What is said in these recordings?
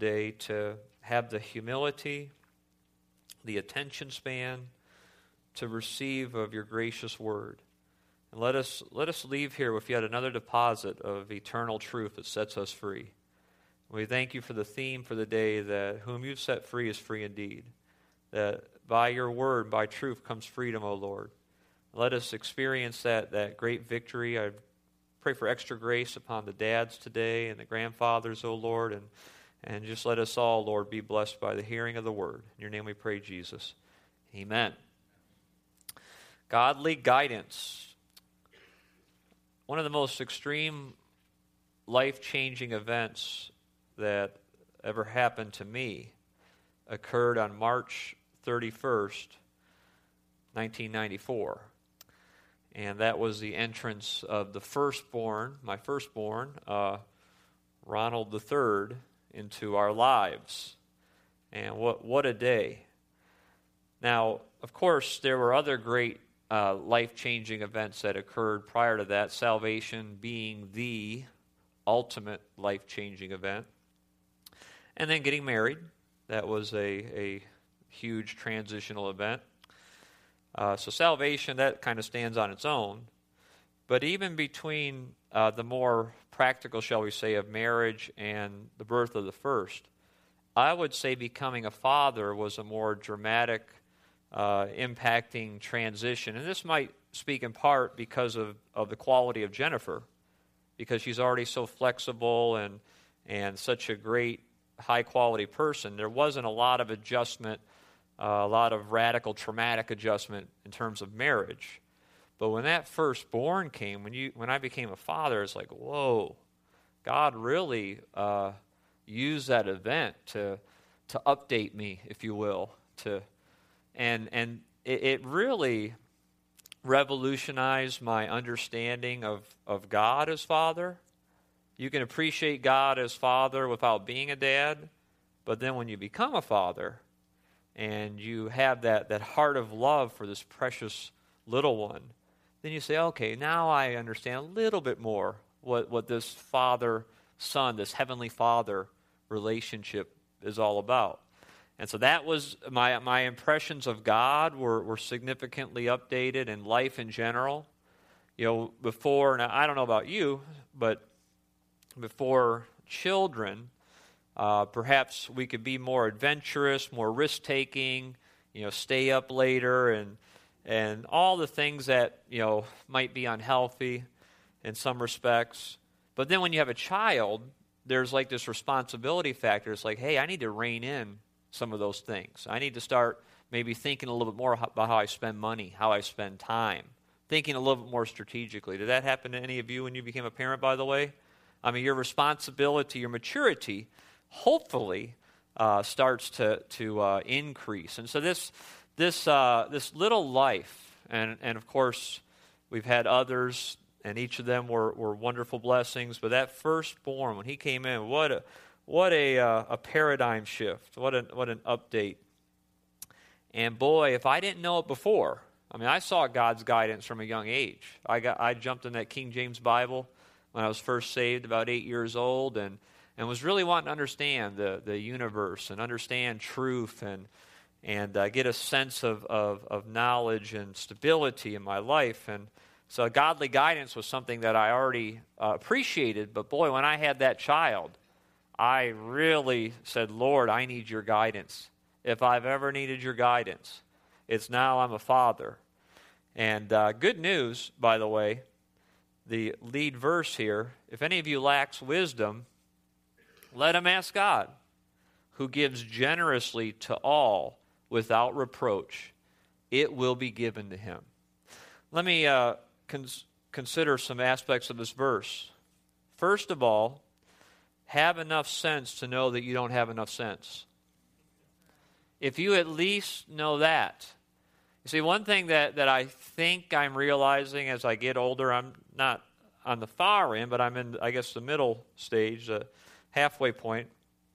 today to have the humility, the attention span to receive of your gracious word. And let us leave here with yet another deposit of eternal truth that sets us free. We thank you for the theme for the day, that whom you've set free is free indeed. That by your word, by truth, comes freedom, O Lord. Let us experience that great victory. I pray for extra grace upon the dads today and the grandfathers, O Lord, and just let us all, Lord, be blessed by the hearing of the word. In your name we pray, Jesus. Amen. Godly guidance. One of the most extreme life-changing events that ever happened to me occurred on March 31st, 1994. And that was the entrance of the firstborn, my firstborn, Ronald III, into our lives. And what a day. Now, of course, there were other great life-changing events that occurred prior to that, salvation being the ultimate life-changing event. And then getting married. That was a huge transitional event. So salvation, that kind of stands on its own. But even between the more practical, shall we say, of marriage and the birth of the first, I would say becoming a father was a more dramatic, impacting transition. And this might speak in part because of the quality of Jennifer, because she's already so flexible and such a great, high-quality person. There wasn't a lot of adjustment, a lot of radical, traumatic adjustment in terms of marriage. But when that firstborn came, when I became a father, it's like, whoa, God really used that event to update me, if you will, and it really revolutionized my understanding of God as Father. You can appreciate God as Father without being a dad, but then when you become a father and you have that heart of love for this precious little one, then you say, okay, now I understand a little bit more what this father-son, this heavenly Father relationship is all about. And so that was my impressions of God were significantly updated, and life in general. You know, before, now I don't know about you, but before children, perhaps we could be more adventurous, more risk-taking, stay up later, and all the things that, might be unhealthy in some respects. But then when you have a child, there's like this responsibility factor. It's like, hey, I need to rein in some of those things. I need to start maybe thinking a little bit more about how I spend money, how I spend time, thinking a little bit more strategically. Did that happen to any of you when you became a parent, by the way? I mean, your responsibility, your maturity, hopefully starts to increase. And so this little life, and of course, we've had others, and each of them were wonderful blessings. But that firstborn, when he came in, what a paradigm shift! What an update! And boy, if I didn't know it before, I mean, I saw God's guidance from a young age. I jumped in that King James Bible when I was first saved, about 8 years old, and was really wanting to understand the universe and understand truth and get a sense of knowledge and stability in my life. And so godly guidance was something that I already appreciated. But boy, when I had that child, I really said, Lord, I need your guidance. If I've ever needed your guidance, it's now I'm a father. And good news, by the way, the lead verse here, if any of you lacks wisdom, let him ask God, who gives generously to all without reproach. It will be given to him. Let me consider some aspects of this verse. First of all, have enough sense to know that you don't have enough sense. If you at least know that. You see, one thing that I think I'm realizing as I get older, I'm not on the far end, but I'm in, I guess, the middle stage, the halfway point.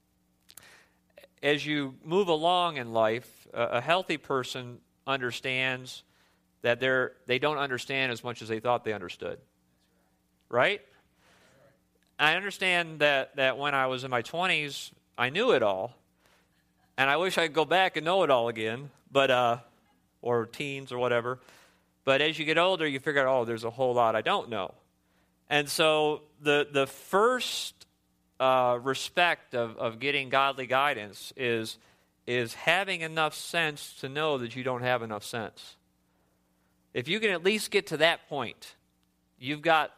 As you move along in life, a healthy person understands that they don't understand as much as they thought they understood. Right? I understand that when I was in my 20s, I knew it all. And I wish I could go back and know it all again, but or teens or whatever. But as you get older, you figure out, oh, there's a whole lot I don't know. And so the first respect of getting godly guidance is having enough sense to know that you don't have enough sense. If you can at least get to that point, you've got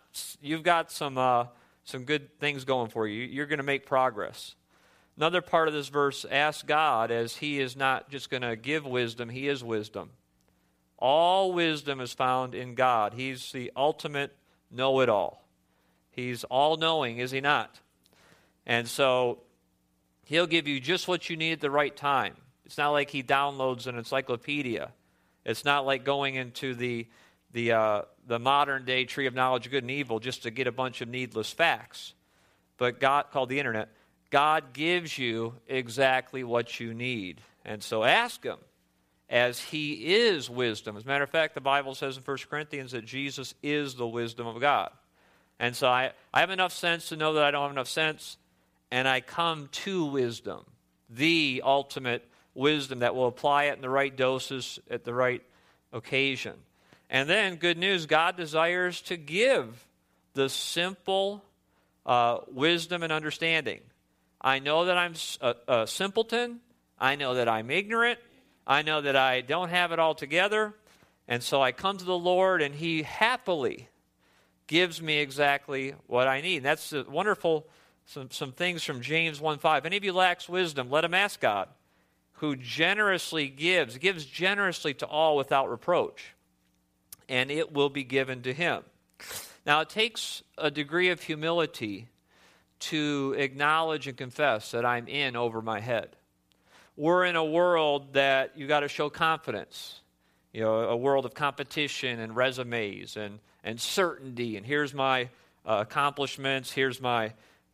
some good things going for you. You're going to make progress. Another part of this verse, ask God, as He is not just going to give wisdom, He is wisdom. All wisdom is found in God. He's the ultimate know-it-all. He's all-knowing, is He not? And so He'll give you just what you need at the right time. It's not like He downloads an encyclopedia. It's not like going into the modern-day tree of knowledge of good and evil just to get a bunch of needless facts. But God, called the internet, God gives you exactly what you need. And so ask Him, as He is wisdom. As a matter of fact, the Bible says in 1 Corinthians that Jesus is the wisdom of God. And so I have enough sense to know that I don't have enough sense, and I come to wisdom, the ultimate wisdom that will apply it in the right doses at the right occasion. And then, good news, God desires to give the simple wisdom and understanding. I know that I'm a simpleton. I know that I'm ignorant. I know that I don't have it all together. And so I come to the Lord, and He happily gives me exactly what I need. And that's wonderful, some things from James 1:5. Any of you lacks wisdom, let him ask God, who generously gives generously to all without reproach, and it will be given to him. Now, it takes a degree of humility to acknowledge and confess that I'm in over my head. We're in a world that you got to show confidence. You know, a world of competition and resumes and certainty. And here's my accomplishments. Here's my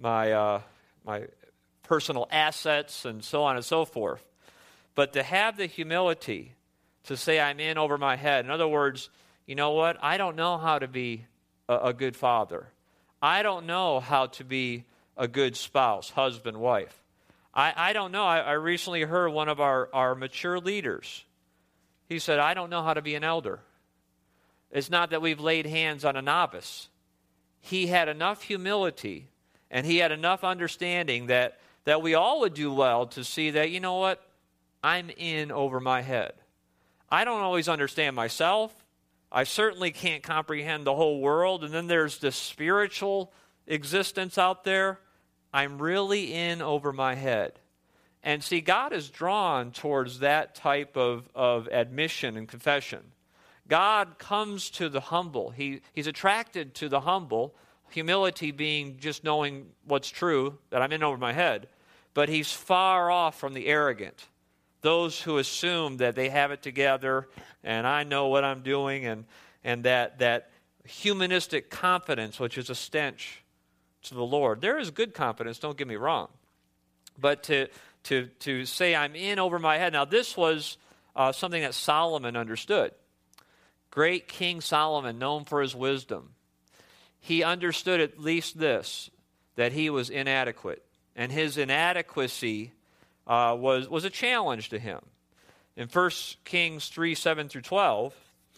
personal assets, and so on and so forth. But to have the humility to say I'm in over my head. In other words, you know what? I don't know how to be a good father. I don't know how to be a good spouse, husband, wife. I don't know. I recently heard one of our mature leaders. He said, I don't know how to be an elder. It's not that we've laid hands on a novice. He had enough humility and he had enough understanding that we all would do well to see that, you know what? I'm in over my head. I don't always understand myself. I certainly can't comprehend the whole world. And then there's this spiritual existence out there. I'm really in over my head. And see, God is drawn towards that type of admission and confession. God comes to the humble. He's attracted to the humble, humility being just knowing what's true, that I'm in over my head. But He's far off from the arrogant, those who assume that they have it together and I know what I'm doing, and that humanistic confidence, which is a stench to the Lord. There is good confidence, don't get me wrong. But to say I'm in over my head. Now, this was something that Solomon understood. Great King Solomon, known for his wisdom. He understood at least this, that he was inadequate. And his inadequacy was a challenge to him. In 1 Kings 3:7-12,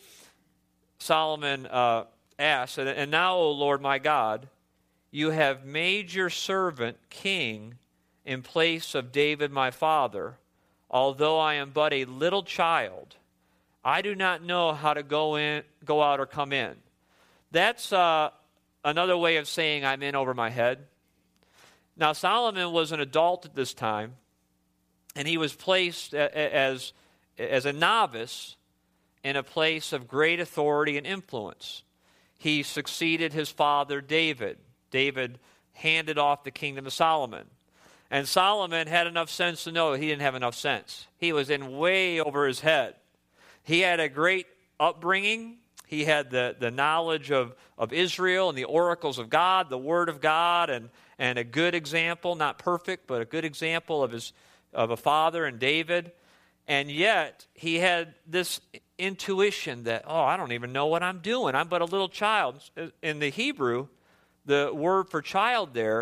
Solomon asked, and now, O Lord my God, you have made your servant king in place of David my father, although I am but a little child. I do not know how to go out, or come in. That's another way of saying I'm in over my head. Now, Solomon was an adult at this time, and he was placed as a novice in a place of great authority and influence. He succeeded his father David. David handed off the kingdom to Solomon. And Solomon had enough sense to know that he didn't have enough sense. He was in way over his head. He had a great upbringing. He had the knowledge of Israel and the oracles of God, the Word of God, and a good example, not perfect, but a good example of a father in David. And yet, he had this intuition that, I don't even know what I'm doing. I'm but a little child. In the Hebrew, the word for child there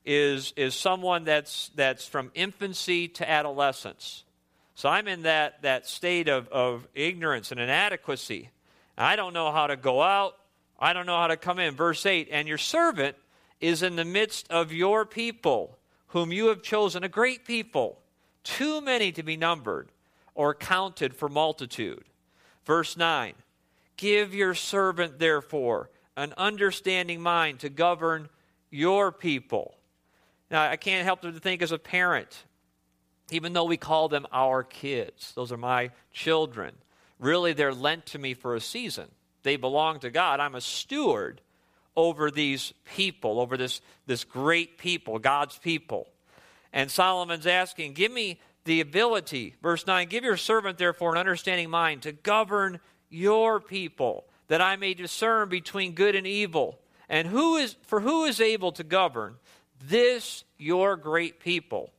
is someone that's from infancy to adolescence. So I'm in that state of ignorance and inadequacy. I don't know how to go out. I don't know how to come in. Verse 8, and your servant is in the midst of your people, whom you have chosen, a great people, too many to be numbered or counted for multitude. Verse 9, give your servant, therefore, an understanding mind to govern your people. Now, I can't help but to think as a parent, even though we call them our kids, those are my children, really they're lent to me for a season. They belong to God. I'm a steward over these people, over this great people, God's people. And Solomon's asking, give me the ability, verse 9, give your servant, therefore, an understanding mind to govern your people, that I may discern between good and evil. And who is able to govern this your great people?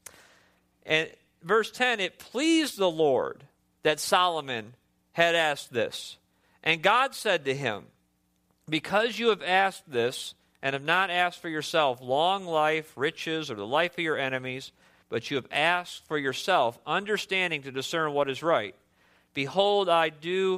And verse 10, it pleased the Lord that Solomon had asked this. And God said to him, because you have asked this, and have not asked for yourself long life, riches, or the life of your enemies, but you have asked for yourself understanding to discern what is right. Behold, I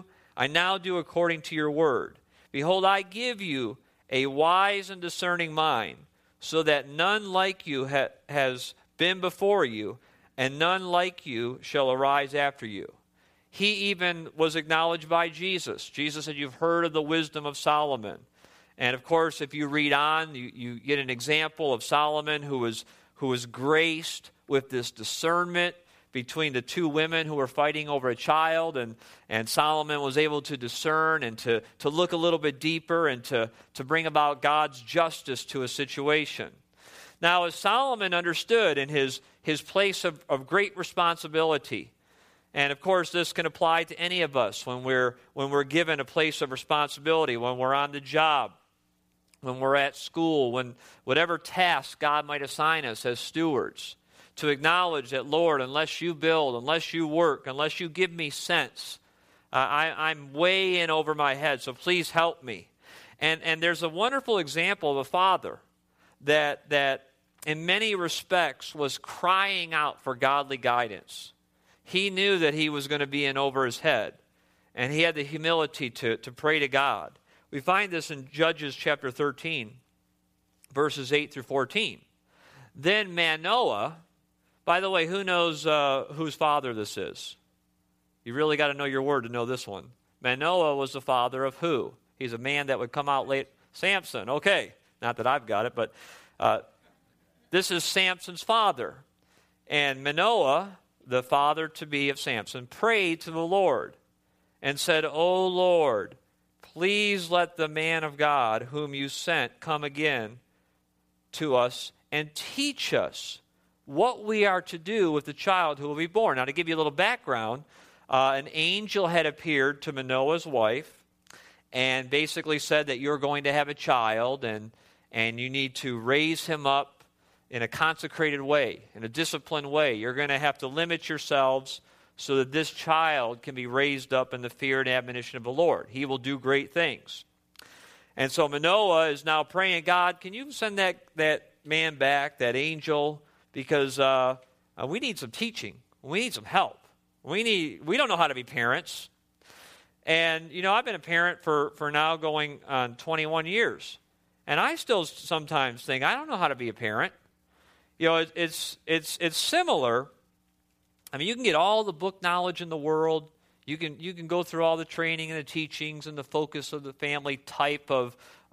now do according to your word. Behold, I give you a wise and discerning mind, so that none like you has been before you, and none like you shall arise after you. He even was acknowledged by Jesus. Jesus said, you've heard of the wisdom of Solomon. And of course, if you read on, you get an example of Solomon who was graced with this discernment between the two women who were fighting over a child, and Solomon was able to discern and to look a little bit deeper and to bring about God's justice to a situation. Now, as Solomon understood in his place of great responsibility, and of course this can apply to any of us when we're given a place of responsibility, when we're on the job, when we're at school, when whatever task God might assign us as stewards, to acknowledge that, Lord, unless you build, unless you work, unless you give me sense, I'm way in over my head, so please help me. And there's a wonderful example of a father that in many respects was crying out for godly guidance. He knew that he was going to be in over his head, and he had the humility to pray to God. We find this in Judges chapter 13, verses 8 through 14. Then Manoah, by the way, who knows whose father this is? You really got to know your word to know this one. Manoah was the father of who? He's a man that would come out late. Samson, okay. Not that I've got it, but this is Samson's father. And Manoah, the father-to-be of Samson, prayed to the Lord and said, O Lord, please let the man of God whom you sent come again to us and teach us what we are to do with the child who will be born. Now, to give you a little background, an angel had appeared to Manoah's wife and basically said that you're going to have a child and you need to raise him up in a consecrated way, in a disciplined way. You're going to have to limit yourselves so that this child can be raised up in the fear and admonition of the Lord. He will do great things. And so Manoah is now praying, God, can you send that man back, that angel, because we need some teaching. We need some help. We don't know how to be parents. And, I've been a parent for now going on 21 years. And I still sometimes think, I don't know how to be a parent. It's similar. I mean, you can get all the book knowledge in the world. You can go through all the training and the teachings and the focus of the family type of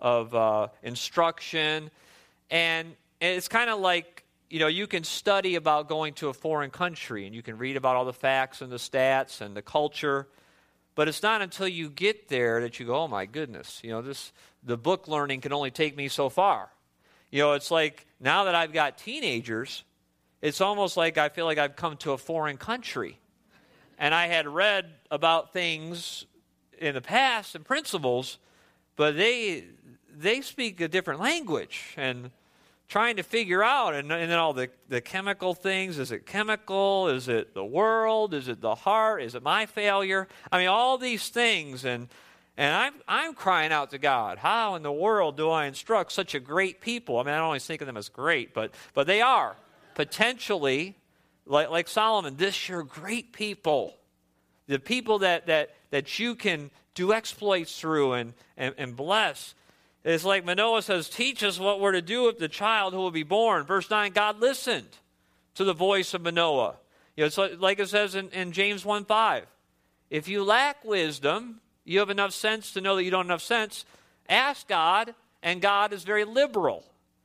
instruction. And it's kind of like, you can study about going to a foreign country and you can read about all the facts and the stats and the culture. But it's not until you get there that you go, oh my goodness, the book learning can only take me so far. It's like now that I've got teenagers, it's almost like I feel like I've come to a foreign country. And I had read about things in the past and principles, but they speak a different language. And trying to figure out, and then all the chemical things, is it chemical? Is it the world? Is it the heart? Is it my failure? I mean, all these things. And And I'm crying out to God, how in the world do I instruct such a great people? I mean, I don't always think of them as great, but they are. Potentially, like Solomon, this you're great people. The people that you can do exploits through and bless. It's like Manoah says, teach us what we're to do with the child who will be born. Verse 9, God listened to the voice of Manoah. It's like it says in James 1:5. If you lack wisdom, you have enough sense to know that you don't have enough sense, ask God, and God is very liberal.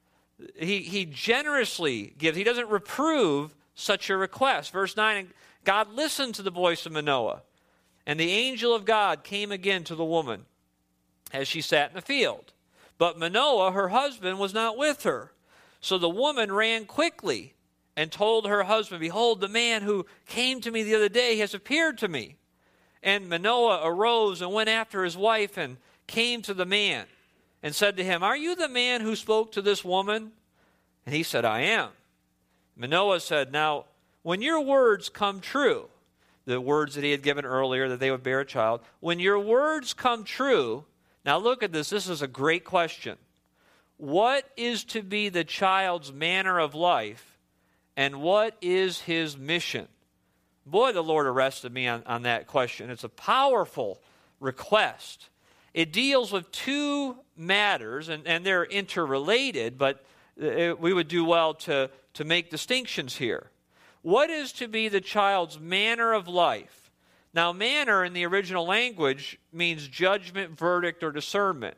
He generously gives. He doesn't reprove such a request. Verse 9, God listened to the voice of Manoah, and the angel of God came again to the woman as she sat in the field. But Manoah, her husband, was not with her. So the woman ran quickly and told her husband, behold, the man who came to me the other day has appeared to me. And Manoah arose and went after his wife and came to the man and said to him, are you the man who spoke to this woman? And he said, I am. Manoah said, now, when your words come true, the words that he had given earlier, that they would bear a child, when your words come true, now look at this. This is a great question. What is to be the child's manner of life, and what is his mission? Boy, the Lord arrested me on that question. It's a powerful request. It deals with two matters, and they're interrelated, but we would do well to make distinctions here. What is to be the child's manner of life? Now, manner in the original language means judgment, verdict, or discernment.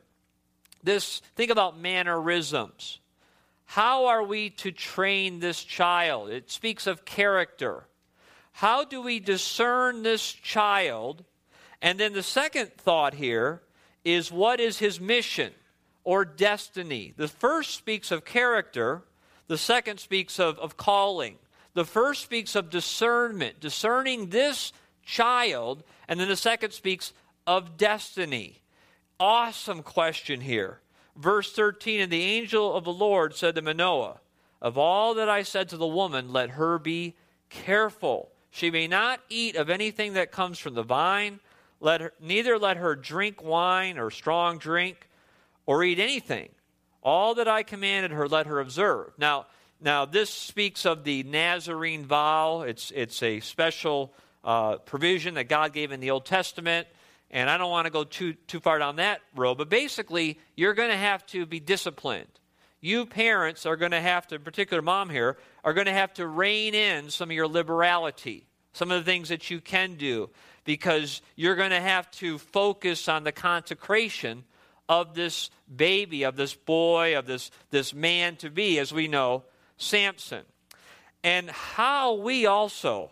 Think about mannerisms. How are we to train this child? It speaks of character. How do we discern this child? And then the second thought here is, what is his mission or destiny? The first speaks of character. The second speaks of calling. The first speaks of discernment, discerning this child. And then the second speaks of destiny. Awesome question here. Verse 13, and the angel of the Lord said to Manoah, of all that I said to the woman, let her be careful. She may not eat of anything that comes from the vine, neither let her drink wine or strong drink, or eat anything. All that I commanded her, let her observe. Now this speaks of the Nazarene vow. It's a special provision that God gave in the Old Testament, and I don't want to go too far down that road, but basically, you're going to have to be disciplined. You parents are going to have to, in particular mom here, are going to have to rein in some of your liberality, some of the things that you can do, because you're going to have to focus on the consecration of this baby, of this boy, of this man to be, as we know, Samson. And how we also,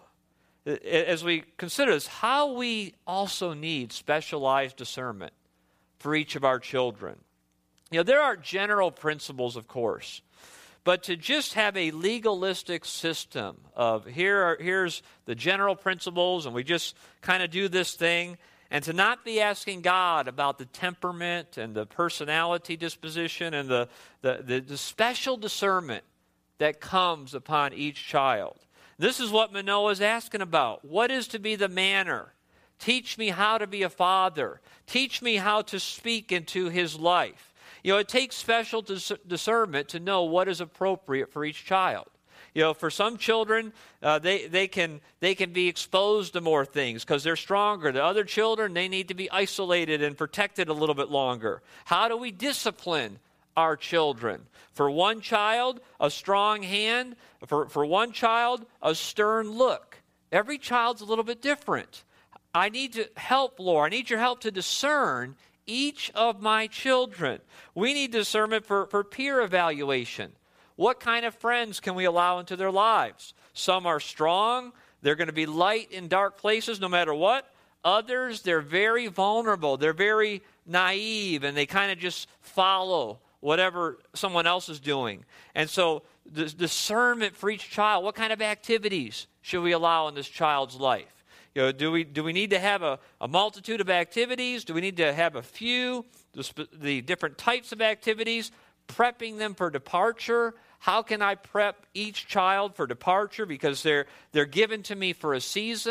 as we consider this, how we also need specialized discernment for each of our children. There are general principles, of course, but to just have a legalistic system of here's the general principles and we just kind of do this thing, and to not be asking God about the temperament and the personality disposition and the special discernment that comes upon each child. This is what Manoah is asking about. What is to be the manner? Teach me how to be a father. Teach me how to speak into his life. It takes special discernment to know what is appropriate for each child. For some children, they can be exposed to more things because they're stronger. The other children, they need to be isolated and protected a little bit longer. How do we discipline our children? For one child, a strong hand. For one child, a stern look. Every child's a little bit different. I need to help, Lord. I need your help to discern each of my children. We need discernment for peer evaluation. What kind of friends can we allow into their lives? Some are strong. They're going to be light in dark places no matter what. Others, they're very vulnerable. They're very naive, and they kind of just follow whatever someone else is doing. And so the discernment for each child, what kind of activities should we allow in this child's life? Do we need to have a multitude of activities? Do we need to have a few, the different types of activities, prepping them for departure? How can I prep each child for departure? Because they're given to me for a season,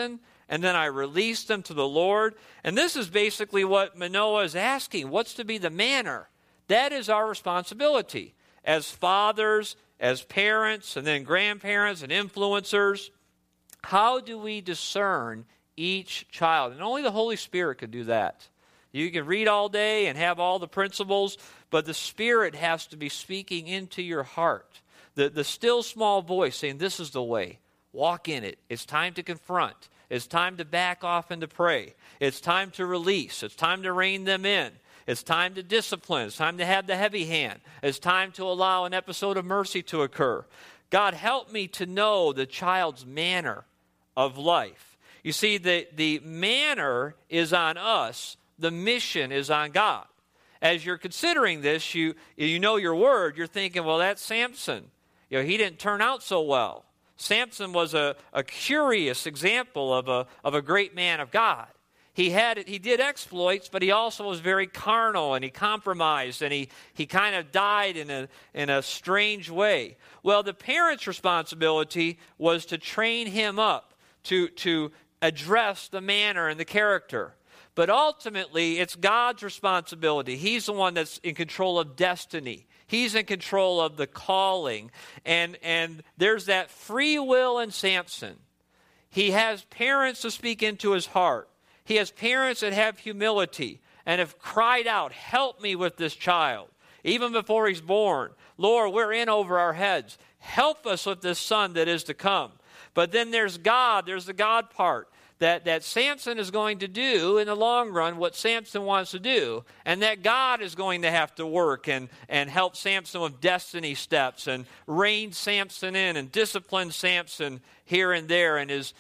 and then I release them to the Lord. And this is basically what Manoah is asking. What's to be the manner? That is our responsibility as fathers, as parents, and then grandparents and influencers. How do we discern each child? And only the Holy Spirit could do that. You can read all day and have all the principles, but the Spirit has to be speaking into your heart. The still small voice saying, this is the way. Walk in it. It's time to confront. It's time to back off and to pray. It's time to release. It's time to rein them in. It's time to discipline. It's time to have the heavy hand. It's time to allow an episode of mercy to occur. God, help me to know the child's manner of life. You see, the manner is on us. The mission is on God. As you're considering this, you know your word, you're thinking, well, that's Samson. He didn't turn out so well. Samson was a curious example of a great man of God. He did exploits, but he also was very carnal, and he compromised, and he kind of died in a strange way. Well, the parents' responsibility was to train him up, to address the manner and the character. But ultimately, it's God's responsibility. He's the one that's in control of destiny. He's in control of the calling. And there's that free will in Samson. He has parents to speak into his heart. He has parents that have humility and have cried out, help me with this child. Even before he's born, Lord, we're in over our heads. Help us with this son that is to come. But then there's God. There's the God part. That Samson is going to do in the long run what Samson wants to do, and that God is going to have to work and help Samson with destiny steps and rein Samson in and discipline Samson here and there in his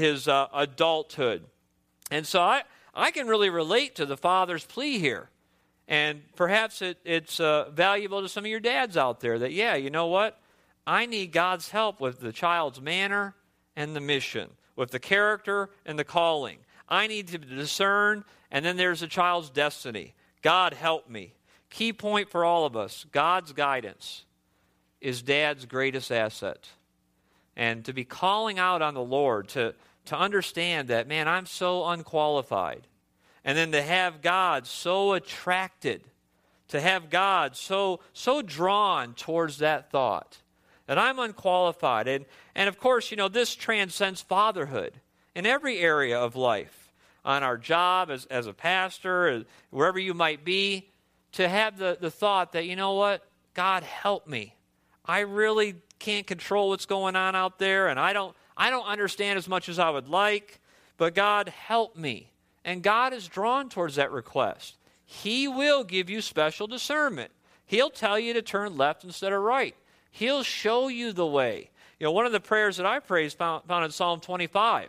adulthood. And so I can really relate to the father's plea here. And perhaps it's valuable to some of your dads out there that, yeah, you know what? I need God's help with the child's manner and the mission, with the character and the calling. I need to discern, and then there's a child's destiny. God, help me. Key point for all of us, God's guidance is dad's greatest asset. And to be calling out on the Lord, to understand that, man, I'm so unqualified. And then to have God so attracted, to have God so drawn towards that thought, that I'm unqualified. And of course, this transcends fatherhood in every area of life. On our job as a pastor, wherever you might be, to have the thought that, you know what? God, help me. I really can't control what's going on out there, and I don't understand as much as I would like, but God, help me. And God is drawn towards that request. He will give you special discernment. He'll tell you to turn left instead of right. He'll show you the way. One of the prayers that I pray is found in Psalm 25.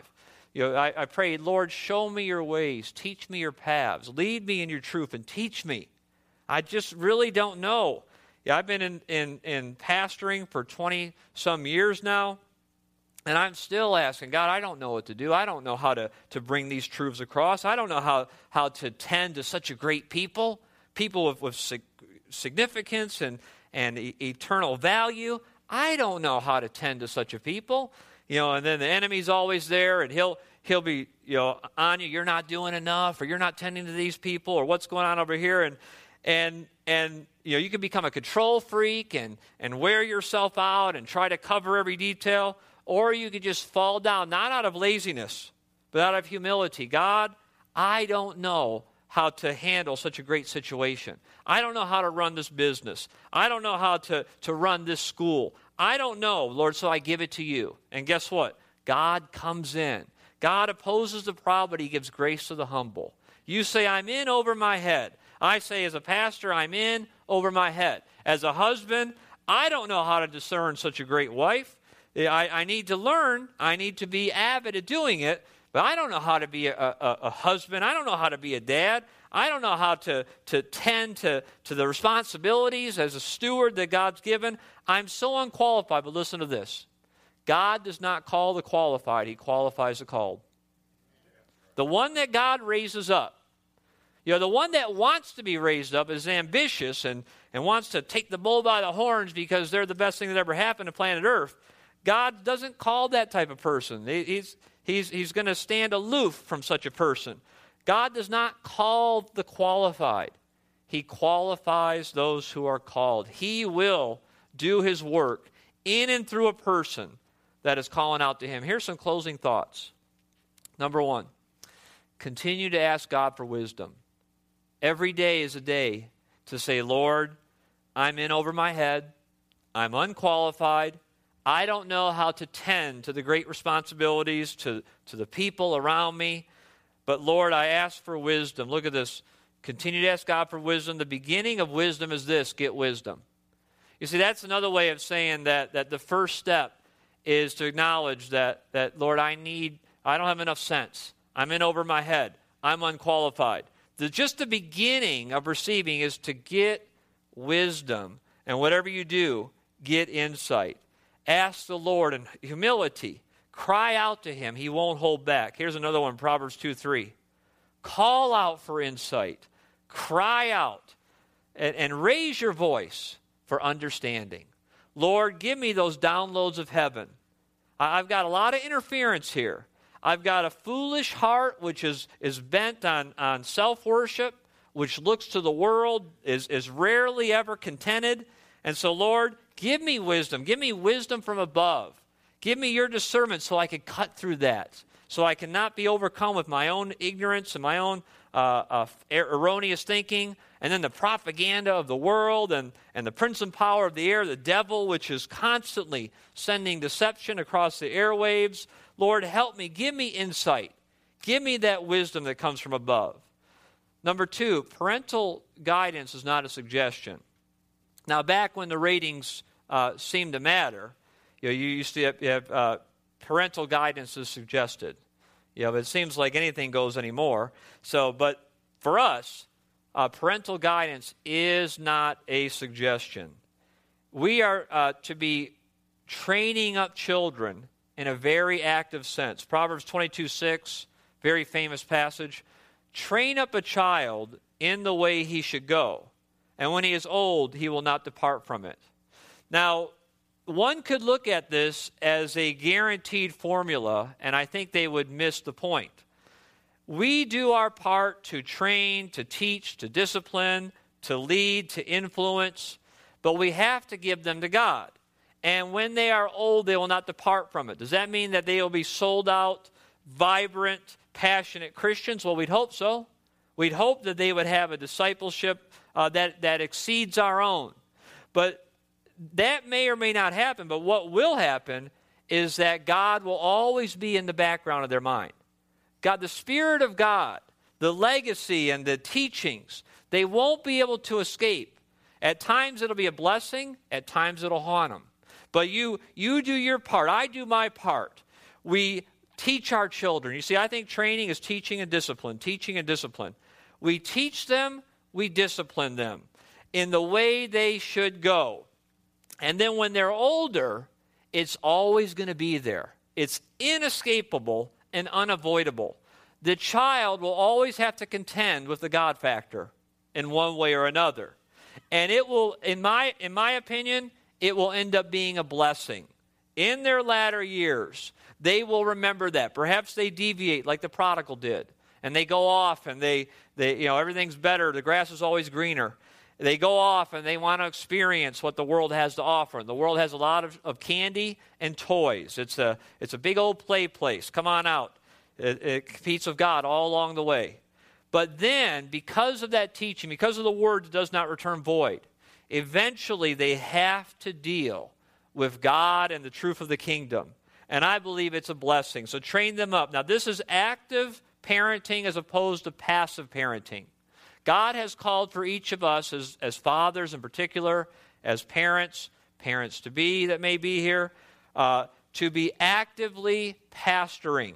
I prayed, Lord, show me your ways, teach me your paths, lead me in your truth, and teach me. I just really don't know. I've been in pastoring for 20-some years now, and I'm still asking, God, I don't know what to do. I don't know how to bring these truths across. I don't know how to tend to such a great people with significance and eternal value. I don't know how to tend to such a people. And then the enemy's always there, and he'll be, on you. You're not doing enough, or you're not tending to these people, or what's going on over here. And you can become a control freak and wear yourself out and try to cover every detail, or you could just fall down, not out of laziness, but out of humility. God, I don't know how to handle such a great situation. I don't know how to run this business. I don't know how to run this school. I don't know, Lord, so I give it to you. And guess what? God comes in. God opposes the proud, but he gives grace to the humble. You say, I'm in over my head. I say, as a pastor, I'm in over my head. As a husband, I don't know how to discern such a great wife. I need to learn. I need to be avid at doing it. But I don't know how to be a husband. I don't know how to be a dad. I don't know how to tend to the responsibilities as a steward that God's given. I'm so unqualified. But listen to this. God does not call the qualified. He qualifies the called. The one that God raises up. The one that wants to be raised up is ambitious and wants to take the bull by the horns because they're the best thing that ever happened to planet Earth. God doesn't call that type of person. He's going to stand aloof from such a person. God does not call the qualified. He qualifies those who are called. He will do his work in and through a person that is calling out to him. Here's some closing thoughts. Number one, continue to ask God for wisdom. Every day is a day to say, Lord, I'm in over my head. I'm unqualified. I don't know how to tend to the great responsibilities, to the people around me. But Lord, I ask for wisdom. Look at this. Continue to ask God for wisdom. The beginning of wisdom is this: get wisdom. You see, that's another way of saying that the first step is to acknowledge that Lord, I don't have enough sense. I'm in over my head. I'm unqualified. Just the beginning of receiving is to get wisdom. And whatever you do, get insight. Ask the Lord in humility. Cry out to him. He won't hold back. Here's another one, Proverbs 2:3. Call out for insight. Cry out and raise your voice for understanding. Lord, give me those downloads of heaven. I've got a lot of interference here. I've got a foolish heart which is bent on self-worship, which looks to the world, is rarely ever contented. And so, Lord, give me wisdom. Give me wisdom from above. Give me your discernment so I can cut through that, so I cannot be overcome with my own ignorance and my own erroneous thinking, and then the propaganda of the world and the prince and power of the air, the devil, which is constantly sending deception across the airwaves. Lord, help me. Give me insight. Give me that wisdom that comes from above. Number two, parental guidance is not a suggestion. Now, back when the ratings seemed to matter, you used to have parental guidance is suggested. But it seems like anything goes anymore. But for us, parental guidance is not a suggestion. We are to be training up children in a very active sense. Proverbs 22:6, very famous passage. Train up a child in the way he should go, and when he is old, he will not depart from it. Now, one could look at this as a guaranteed formula, and I think they would miss the point. We do our part to train, to teach, to discipline, to lead, to influence, but we have to give them to God. And when they are old, they will not depart from it. Does that mean that they will be sold out, vibrant, passionate Christians? Well, we'd hope so. We'd hope that they would have a discipleship that exceeds our own. But that may or may not happen, but what will happen is that God will always be in the background of their mind. God, the Spirit of God, the legacy and the teachings, they won't be able to escape. At times it'll be a blessing, at times it'll haunt them. But you do your part, I do my part. We teach our children. You see, I think training is teaching and discipline, teaching and discipline. We teach them, we discipline them in the way they should go. And then when they're older, it's always going to be there. It's inescapable and unavoidable. The child will always have to contend with the God factor in one way or another. And it will, in my opinion, it will end up being a blessing. In their latter years, they will remember that. Perhaps they deviate like the prodigal did. And they go off and they everything's better. The grass is always greener. They go off and they want to experience what the world has to offer. And the world has a lot of candy and toys. It's a big old play place. Come on out. It competes with God all along the way. But then, because of that teaching, because of the word that does not return void, eventually they have to deal with God and the truth of the kingdom. And I believe it's a blessing. So train them up. Now, this is active parenting as opposed to passive parenting. God has called for each of us as fathers in particular, as parents-to-be that may be here, to be actively pastoring,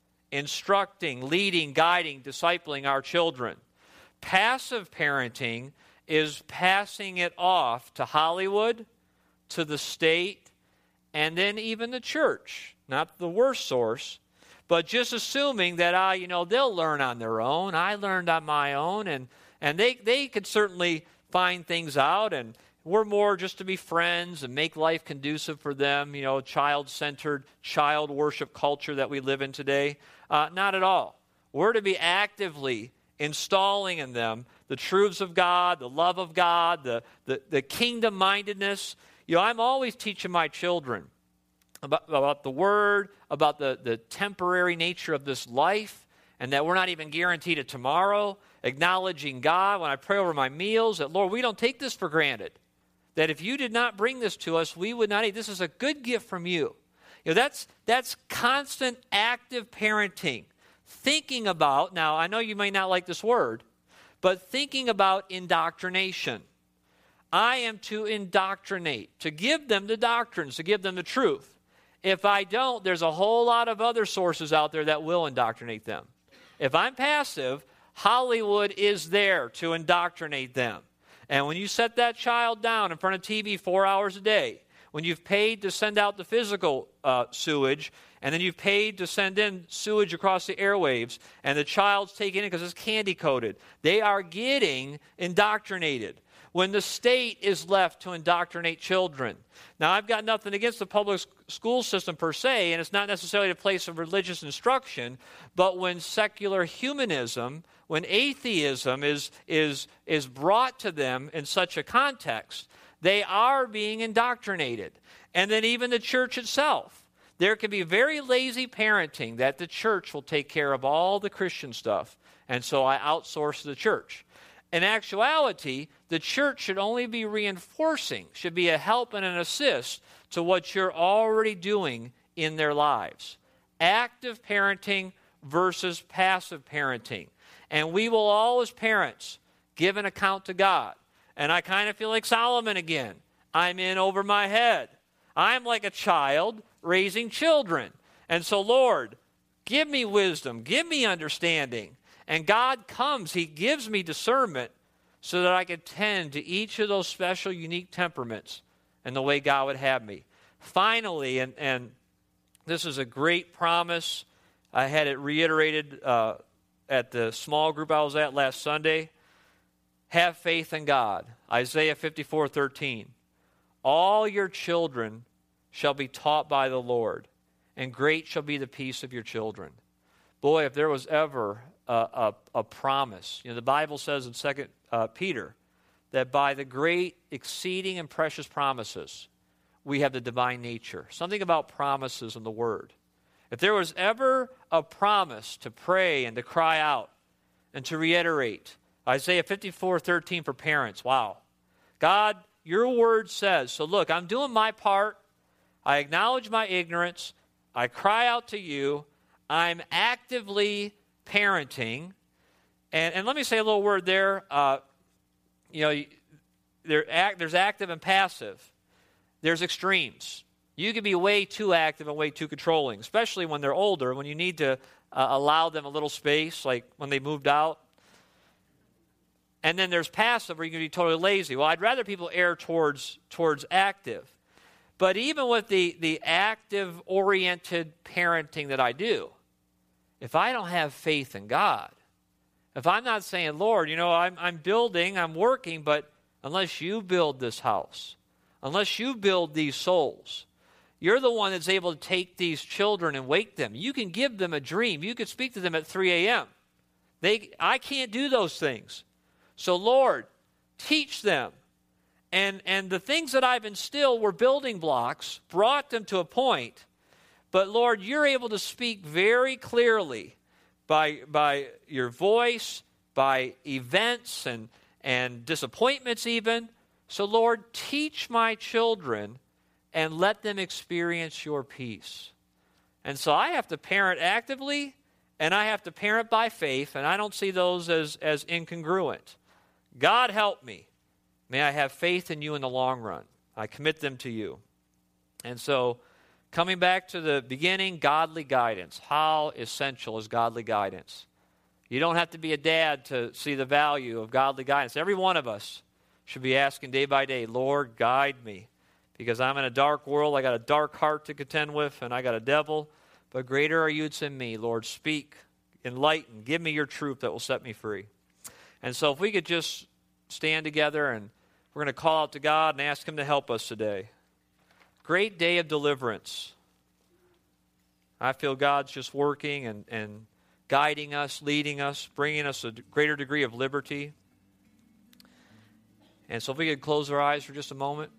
instructing, leading, guiding, discipling our children. Passive parenting is passing it off to Hollywood, to the state, and then even the church. Not the worst source, but just assuming that, they'll learn on their own. I learned on my own, and they could certainly find things out, and we're more just to be friends and make life conducive for them, child-centered, child worship culture that we live in today. Not at all. We're to be actively installing in them the truths of God, the love of God, the kingdom-mindedness. I'm always teaching my children about the Word, about the temporary nature of this life, and that we're not even guaranteed a tomorrow, acknowledging God when I pray over my meals, that, Lord, we don't take this for granted, that if you did not bring this to us, we would not eat. This is a good gift from you. That's constant active parenting. Thinking about, now I know you may not like this word, but thinking about indoctrination. I am to indoctrinate, to give them the doctrines, to give them the truth. If I don't, there's a whole lot of other sources out there that will indoctrinate them. If I'm passive, Hollywood is there to indoctrinate them. And when you set that child down in front of TV 4 hours a day, when you've paid to send out the physical sewage, and then you've paid to send in sewage across the airwaves, and the child's taking it because it's candy-coated, they are getting indoctrinated. When the state is left to indoctrinate children. Now, I've got nothing against the public school system per se, and it's not necessarily a place of religious instruction, but when secular humanism, when atheism is brought to them in such a context, they are being indoctrinated. And then even the church itself. There can be very lazy parenting that the church will take care of all the Christian stuff, and so I outsource to the church. In actuality, the church should only be reinforcing, should be a help and an assist to what you're already doing in their lives. Active parenting versus passive parenting. And we will all, as parents, give an account to God. And I kind of feel like Solomon again. I'm in over my head. I'm like a child raising children. And so, Lord, give me wisdom, give me understanding. And God comes, He gives me discernment so that I can tend to each of those special, unique temperaments and the way God would have me. Finally, and this is a great promise, I had it reiterated at the small group I was at last Sunday. Have faith in God. Isaiah 54:13. All your children shall be taught by the Lord, and great shall be the peace of your children. Boy, if there was ever a promise. The Bible says in 2 Peter that by the great, exceeding, and precious promises, we have the divine nature. Something about promises in the Word. If there was ever a promise to pray and to cry out and to reiterate, Isaiah 54:13 for parents, wow. God, your Word says, so look, I'm doing my part. I acknowledge my ignorance. I cry out to you. I'm actively parenting, and let me say a little word there. There's active and passive. There's extremes. You can be way too active and way too controlling, especially when they're older, when you need to allow them a little space, like when they moved out. And then there's passive, where you can be totally lazy. Well, I'd rather people err towards active. But even with the active-oriented parenting that I do, if I don't have faith in God, if I'm not saying, Lord, I'm building, I'm working, but unless you build this house, unless you build these souls, you're the one that's able to take these children and wake them. You can give them a dream. You could speak to them at 3 a.m. I can't do those things. So, Lord, teach them. And the things that I've instilled were building blocks, brought them to a point. But, Lord, you're able to speak very clearly by your voice, by events and disappointments even. So, Lord, teach my children and let them experience your peace. And so I have to parent actively, and I have to parent by faith, and I don't see those as incongruent. God help me. May I have faith in you in the long run. I commit them to you. And so, coming back to the beginning, godly guidance. How essential is godly guidance? You don't have to be a dad to see the value of godly guidance. Every one of us should be asking day by day, Lord, guide me. Because I'm in a dark world, I got a dark heart to contend with, and I got a devil. But greater are you that's in me. Lord, speak, enlighten, give me your truth that will set me free. And so if we could just stand together, and We're going to call out to God and ask Him to help us today. Great day of deliverance. I feel God's just working and guiding us, leading us, bringing us a greater degree of liberty. And so if we could close our eyes for just a moment.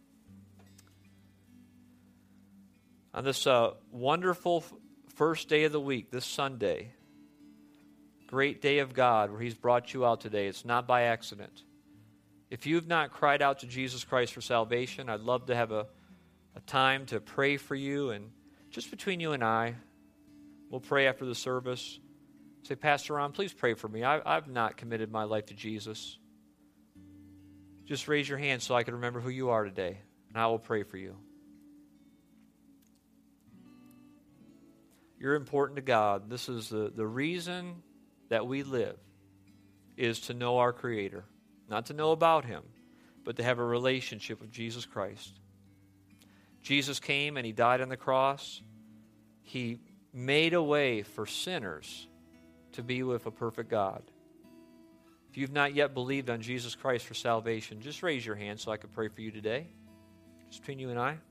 On this wonderful first day of the week, this Sunday, great day of God where He's brought you out today. It's not by accident. If you've not cried out to Jesus Christ for salvation, I'd love to have a time to pray for you. And just between you and I, we'll pray after the service. Say, Pastor Ron, please pray for me. I've not committed my life to Jesus. Just raise your hand so I can remember who you are today, and I will pray for you. You're important to God. This is the reason that we live, is to know our Creator. Not to know about Him, but to have a relationship with Jesus Christ. Jesus came and He died on the cross. He made a way for sinners to be with a perfect God. If you've not yet believed on Jesus Christ for salvation, just raise your hand so I can pray for you today. Just between you and I.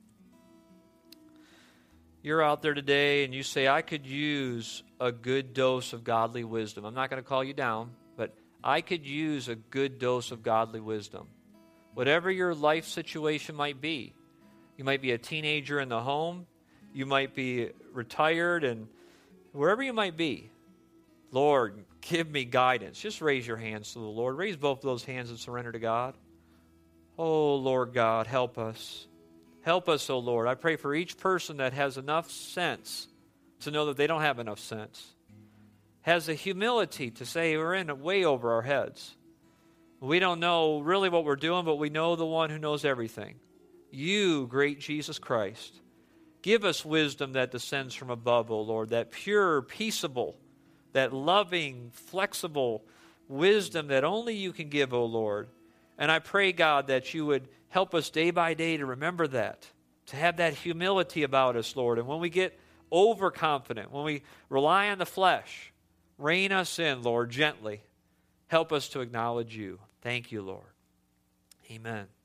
You're out there today and you say, I could use a good dose of godly wisdom. I'm not going to call you down, but I could use a good dose of godly wisdom. Whatever your life situation might be. You might be a teenager in the home. You might be retired, and wherever you might be, Lord, give me guidance. Just raise your hands to the Lord. Raise both of those hands and surrender to God. Oh, Lord God, help us. Help us, oh Lord. I pray for each person that has enough sense to know that they don't have enough sense. Has the humility to say we're in way over our heads. We don't know really what we're doing, but we know the one who knows everything. You, great Jesus Christ. Give us wisdom that descends from above, O Lord, that pure, peaceable, that loving, flexible wisdom that only you can give, O Lord. And I pray, God, that you would help us day by day to remember that, to have that humility about us, Lord. And when we get overconfident, when we rely on the flesh, rein us in, Lord, gently. Help us to acknowledge you. Thank you, Lord. Amen.